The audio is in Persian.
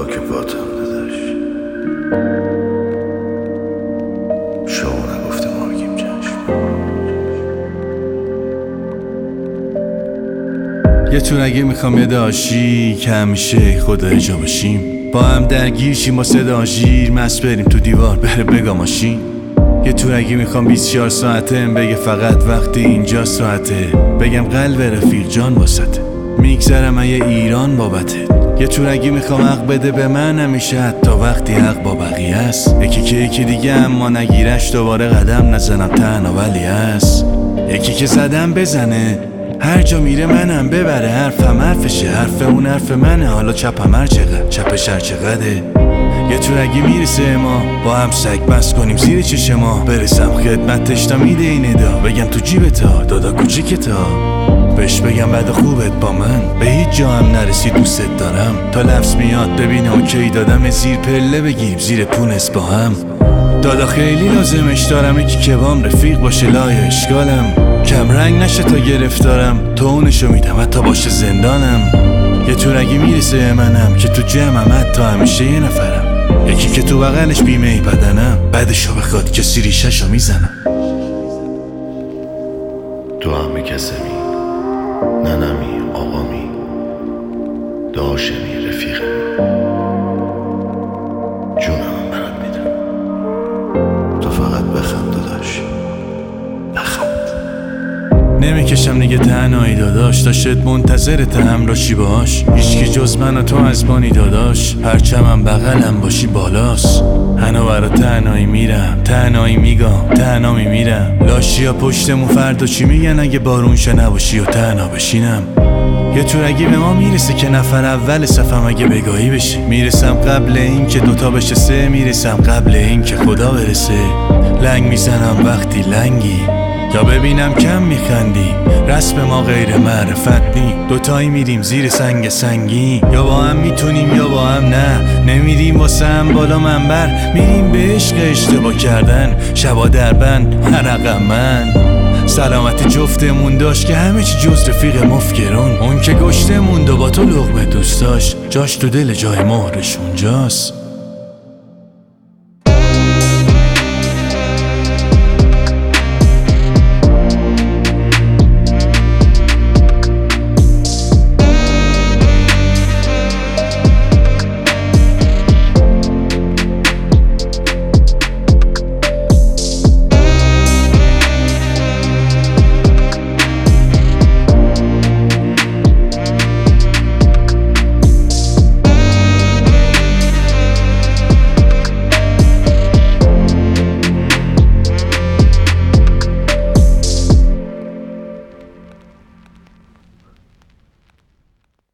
که باتم داداش. شما نگفته ما بگیم چشم. یه تورگی میخوام یه داشی که همیشه خدا جا باشیم، با هم درگیر شیم با صدا ژیر، مست بریم تو دیوار بره بگا ماشین. یه تورگی میخوام 24 ساعته بگه فقط وقتی اینجا ساعته، بگم قلب رفیق جان واسطه، میگذرم یه ایران بابته. یه تورگی میخوام حق بده به من همیشه، حتی وقتی حق با بقیه است. یکی که یکی دیگه اما نگیرش، دوباره قدم نزنم تنها ولی هست. یکی که زدم بزنه هر جا میره منم ببره، حرفم حرفشه، حرف اون حرف منه، حالا چپم هر چقدر چپش هر چقدره. یه تورگی میرسه ما با هم سگ بس کنیم زیر چشم ما، برسم خدمتش تا میده این ادا، بگم تو جیبتا دادا کوچیکتا، بهش بگم بعد خوبت با من به هیچ جا هم نرسی دوست دارم، تا لفظ میاد ببینه اوکی دادم زیر پله بگیریم زیر پونس با هم. دادا خیلی لازمش دارم یکی که بام رفیق باشه لای اشکالم، کم رنگ نشه تا گرفتارم، تو اونشو میدم حتی باشه زندانم. یه تورگی میرسه منم که تو جمعم حتی همیشه یه نفرم، یکی که تو بغلش بیمه بدنم، بعدشو بخواد کسی ریشهشو میزنم. تو هم کسمی، ننمی، آقامی، داشمی، رفیقمی، جونم برات میدم. تو فقط بخند داداش، بخند. نمیکشم دیگه تنهایی داداش، تا شد منتظرت همراشی باش، هیچکی جز من و تو از بانی داداش، پرچمم بغلم باشی بالاست. هنو برا تنهایی میرم، تنهایی میگم، تنها میمیرم، لاشیا پشتمون فردا چی میگن اگه بارون شه نباشی و تنها بشینم. یه تورگی به ما میرسه که نفر اول صفم اگه بگاهی بشه، میرسم قبل این که دوتا بشه سه، میرسم قبل این که خدا برسه، لنگ میزنم وقتی لنگی یا ببینم کم میخندی، رسم ما غیر معرفت نی، دوتایی میریم زیر سنگ سنگی، یا با هم میتونیم یا با هم نه، نمیریم واسه هم بالا منبر، میریم به عشق اشتباه کردن، شبا در بند حرقم من. سلامتی جفتمون داشت که همه چی جز رفیق مفکرون، اون که گشتمون دو با تو لقمه دوست داشت، جاش تو دل جای مهرش اونجاست.